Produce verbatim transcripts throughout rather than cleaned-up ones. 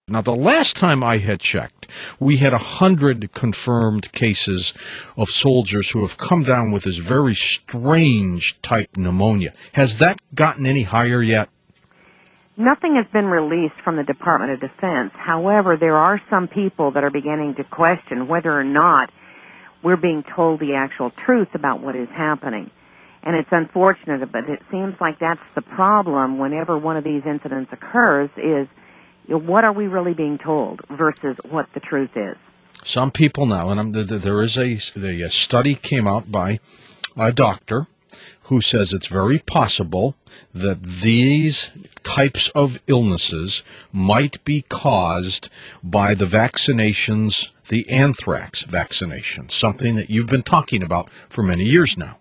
Now, the last time I had checked, we had one hundred confirmed cases of soldiers who have come down with this very strange type pneumonia. Has that gotten any higher yet? Nothing has been released from the Department of Defense. However, there are some people that are beginning to question whether or not we're being told the actual truth about what is happening. And it's unfortunate, but it seems like that's the problem whenever one of these incidents occurs is, you know, what are we really being told versus what the truth is? Some people now, and I'm, there is a, a study came out by a doctor who says it's very possible that these types of illnesses might be caused by the vaccinations, the anthrax vaccination, something that you've been talking about for many years now.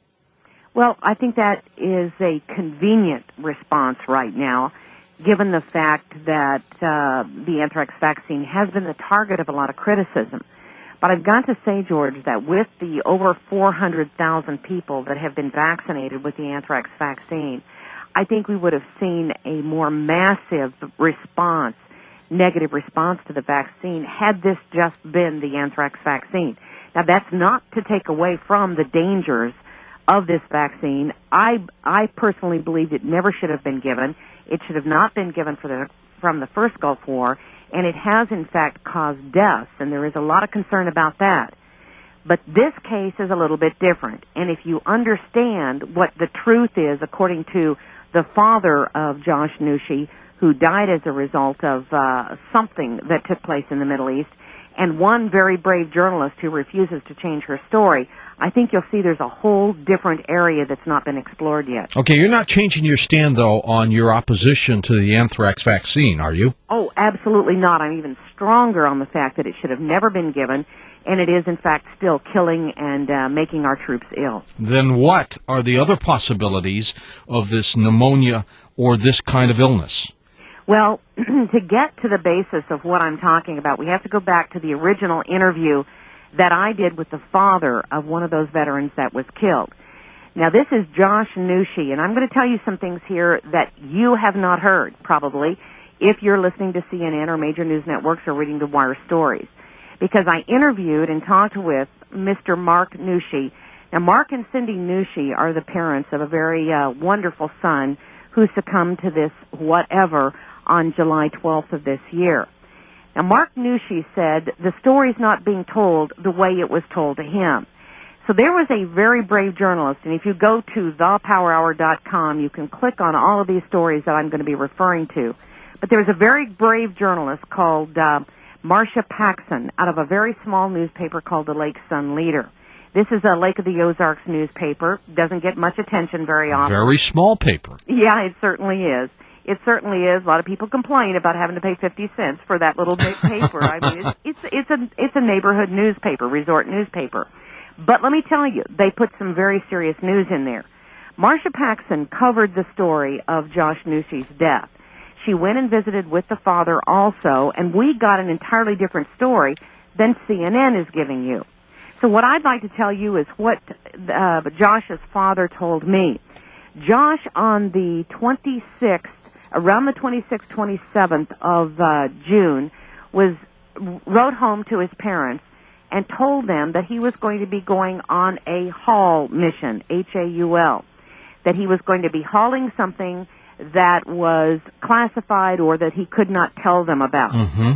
Well, I think that is a convenient response right now, given the fact that uh, the anthrax vaccine has been the target of a lot of criticism. But I've got to say, George, that with the over four hundred thousand people that have been vaccinated with the anthrax vaccine, I think we would have seen a more massive response, negative response to the vaccine, had this just been the anthrax vaccine. Now, that's not to take away from the dangers of this vaccine. I, I personally believe it never should have been given. It should have not been given for the, from the first Gulf War, and it has, in fact, caused deaths, and there is a lot of concern about that. But this case is a little bit different, and if you understand what the truth is, according to the father of Josh Nushi, who died as a result of uh, something that took place in the Middle East, and one very brave journalist who refuses to change her story, I think you'll see there's a whole different area that's not been explored yet. Okay, you're not changing your stand, though, on your opposition to the anthrax vaccine, are you? Oh, absolutely not. I'm even stronger on the fact that it should have never been given, and it is, in fact, still killing and uh, making our troops ill. Then what are the other possibilities of this pneumonia or this kind of illness? Well, to get to the basis of what I'm talking about, we have to go back to the original interview that I did with the father of one of those veterans that was killed. Now, this is Josh Nushi, and I'm going to tell you some things here that you have not heard, probably, if you're listening to C N N or major news networks or reading the Wire stories. Because I interviewed and talked with Mister Mark Nushi. Now, Mark and Cindy Nushi are the parents of a very uh, wonderful son who succumbed to this whatever on July twelfth of this year. Now, Mark Nushi said the story's not being told the way it was told to him. So there was a very brave journalist, and if you go to the power hour dot com, you can click on all of these stories that I'm going to be referring to. But there was a very brave journalist called uh, Marcia Paxson out of a very small newspaper called the Lake Sun Leader. This is a Lake of the Ozarks newspaper. Doesn't get much attention very often. Very small paper. Yeah, it certainly is. It certainly is. A lot of people complain about having to pay fifty cents for that little big paper. I mean, it's, it's, it's, a, it's a neighborhood newspaper, resort newspaper. But let me tell you, they put some very serious news in there. Marcia Paxson covered the story of Josh Nushi's death. She went and visited with the father also, and we got an entirely different story than C N N is giving you. So what I'd like to tell you is what uh, Josh's father told me. Josh, on the twenty-sixth, around the twenty-sixth, twenty-seventh of uh, June, was wrote home to his parents and told them that he was going to be going on a haul mission, H A U L, that he was going to be hauling something that was classified or that he could not tell them about. Mm-hmm.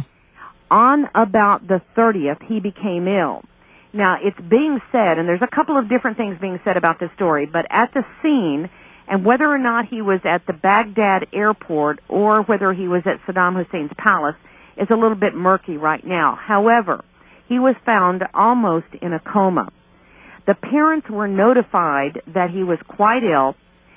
On about the thirtieth, he became ill. Now, it's being said, and there's a couple of different things being said about this story, but at the scene, and whether or not he was at the Baghdad airport or whether he was at Saddam Hussein's palace is a little bit murky right now. However, he was found almost in a coma. The parents were notified that he was quite ill,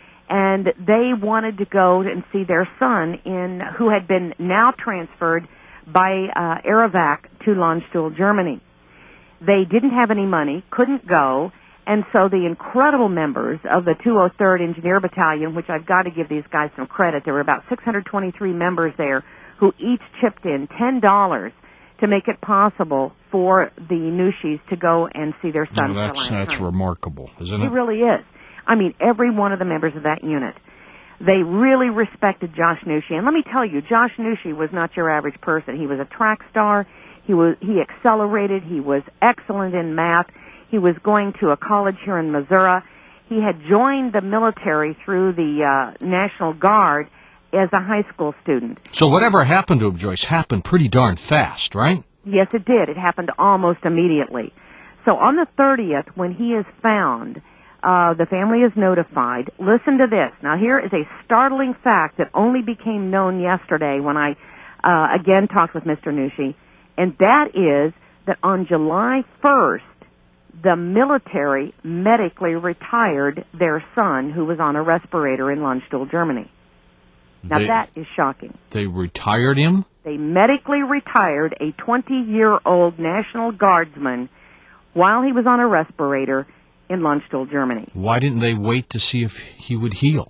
and they wanted to go and see their son, in who had been now transferred by uh, Aerovac to Landstuhl, Germany. They didn't have any money, couldn't go, and so the incredible members of the two oh third Engineer Battalion, which I've got to give these guys some credit, there were about six hundred twenty-three members there who each chipped in ten dollars to make it possible for the Nushis to go and see their son. No, that's that's remarkable, isn't it? It really is. I mean, every one of the members of that unit. They really respected Josh Nushi. And let me tell you, Josh Nushi was not your average person. He was a track star. He was he accelerated. He was excellent in math. He was going to a college here in Missouri. He had joined the military through the uh, National Guard as a high school student. So whatever happened to him, Joyce, happened pretty darn fast, right? Yes, it did. It happened almost immediately. So on the thirtieth, when he is found, uh, the family is notified. Listen to this. Now, here is a startling fact that only became known yesterday when I, uh, again, talked with Mister Nushi, and that is that on July first, the military medically retired their son, who was on a respirator in Landstuhl, Germany. Now, They- that is shocking. They retired him? They medically retired a twenty-year-old National Guardsman while he was on a respirator in Landstuhl, Germany. Why didn't they wait to see if he would heal?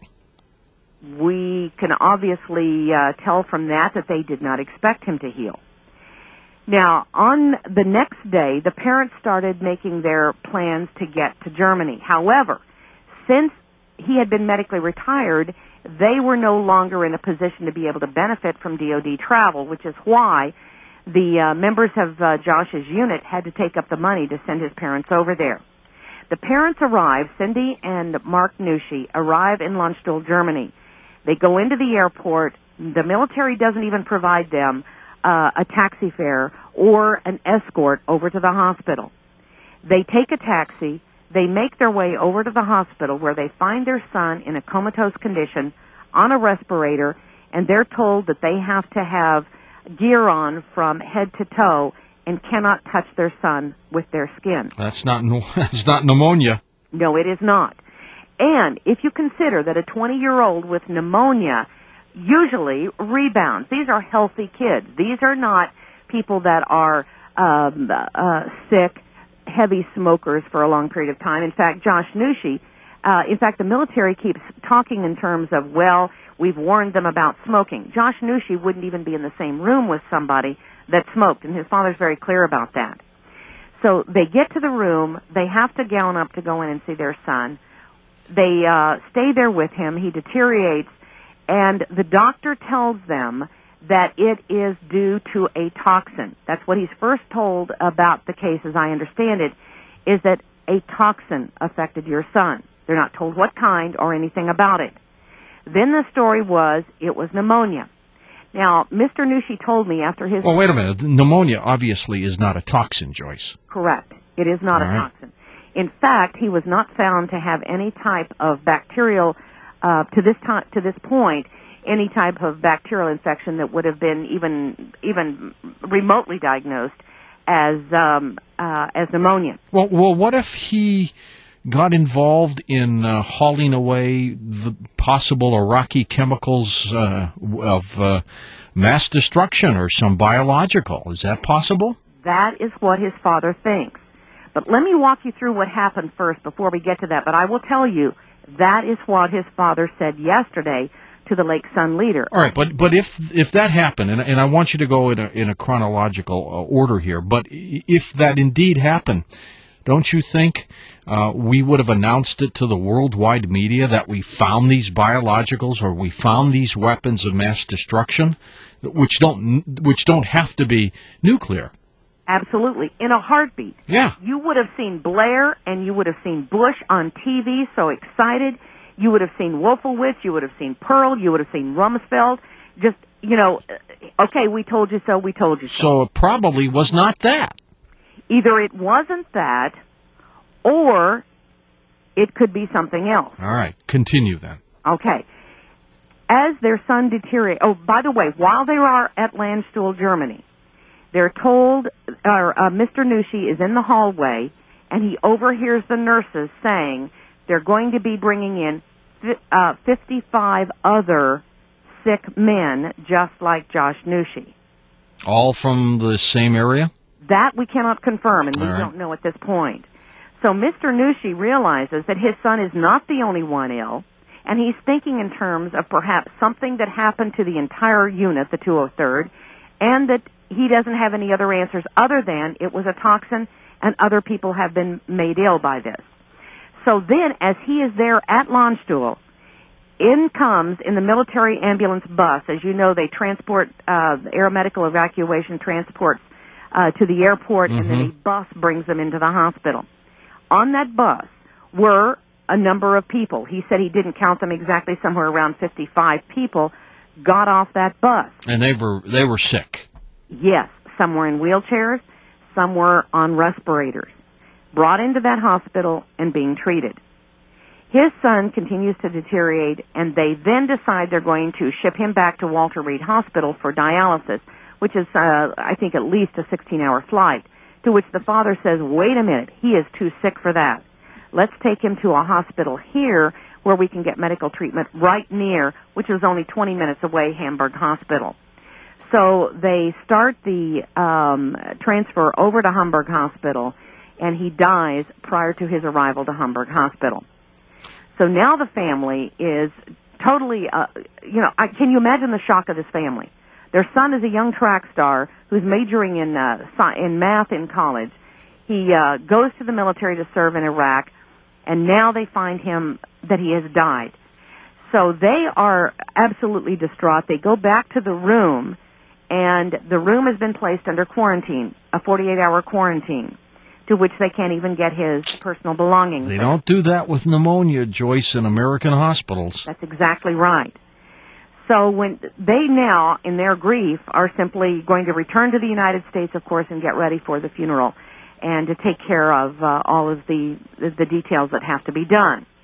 We can obviously uh, tell from that that they did not expect him to heal. Now, on the next day, the parents started making their plans to get to Germany. However, since he had been medically retired, they were no longer in a position to be able to benefit from D O D travel, which is why the uh, members of uh, Josh's unit had to take up the money to send his parents over there. The parents arrive, Cindy and Mark Nushi arrive in Landstuhl, Germany. They go into the airport. The military doesn't even provide them uh, a taxi fare or an escort over to the hospital. They take a taxi. They make their way over to the hospital where they find their son in a comatose condition on a respirator, and they're told that they have to have gear on from head to toe and cannot touch their son with their skin. That's not no, that's not pneumonia. No, it is not. And if you consider that a twenty-year-old with pneumonia usually rebounds, these are healthy kids. These are not people that are um, uh, sick, heavy smokers for a long period of time. In fact, Josh Nushi, uh, in fact, the military keeps talking in terms of, well, we've warned them about smoking. Josh Nushi wouldn't even be in the same room with somebody that smoked, and his father's very clear about that. So they get to the room. They have to gown up to go in and see their son. They uh, stay there with him. He deteriorates, and the doctor tells them that it is due to a toxin. That's what he's first told about the case, as I understand it, is that a toxin affected your son. They're not told what kind or anything about it. Then the story was it was pneumonia. Now, Mister Nushi told me after his... Well, wait a minute. Pneumonia obviously is not a toxin, Joyce. Correct. It is not All a right. toxin. In fact, he was not found to have any type of bacterial, uh, to this time, to this point, any type of bacterial infection that would have been even even remotely diagnosed as um, uh, as pneumonia. Well, well, what if he got involved in uh, hauling away the possible Iraqi chemicals uh, of uh, mass destruction or some biological? Is that possible? That is what his father thinks. But let me walk you through what happened first before we get to that. But I will tell you, that is what his father said yesterday to the Lake Sun leader. All right, but but if if that happened, and and I want you to go in a in a chronological uh, order here, but i- if that indeed happened, don't you think uh, we would have announced it to the worldwide media that we found these biologicals or we found these weapons of mass destruction, which don't which don't have to be nuclear? Absolutely. In a heartbeat. Yeah. You would have seen Blair and you would have seen Bush on T V so excited. You would have seen Wolfowitz. You would have seen Pearl. You would have seen Rumsfeld. Just, you know, okay, we told you so, we told you so. So it probably was not that. Either it wasn't that or it could be something else. All right, continue then. Okay. As their son deteriorates, oh, by the way, while they are at Landstuhl, Germany, they're told, or uh, Mister Nushi is in the hallway, and he overhears the nurses saying they're going to be bringing in fi- uh, fifty-five other sick men just like Josh Nushi. All from the same area? That we cannot confirm, and we All right. don't know at this point. So Mister Nushi realizes that his son is not the only one ill, and he's thinking in terms of perhaps something that happened to the entire unit, the two oh third, and that he doesn't have any other answers other than it was a toxin and other people have been made ill by this. So then, as he is there at Landstuhl, in comes, in the military ambulance bus, as you know, they transport, uh, aeromedical evacuation transports uh, to the airport, mm-hmm. and then a bus brings them into the hospital. On that bus were a number of people. He said he didn't count them exactly, somewhere around fifty-five people got off that bus. And they were they were sick. Yes, some were in wheelchairs, some were on respirators, brought into that hospital and being treated. His son continues to deteriorate, and they then decide they're going to ship him back to Walter Reed Hospital for dialysis, which is, uh, I think, at least a sixteen-hour flight, to which the father says, wait a minute, he is too sick for that. Let's take him to a hospital here where we can get medical treatment right near, which is only twenty minutes away, Hamburg Hospital. So they start the um, transfer over to Hamburg Hospital, and he dies prior to his arrival to Hamburg Hospital. So now the family is totally, uh, you know, I, can you imagine the shock of this family? Their son is a young track star who's majoring in uh, sci- in math in college. He uh, goes to the military to serve in Iraq, and now they find him that he has died. So they are absolutely distraught. They go back to the room, and the room has been placed under quarantine, a forty-eight hour quarantine, to which they can't even get his personal belongings. They don't do that with pneumonia, Joyce, in American hospitals. That's exactly right. So when they now, in their grief, are simply going to return to the United States, of course, and get ready for the funeral and to take care of uh, all of the the details that have to be done.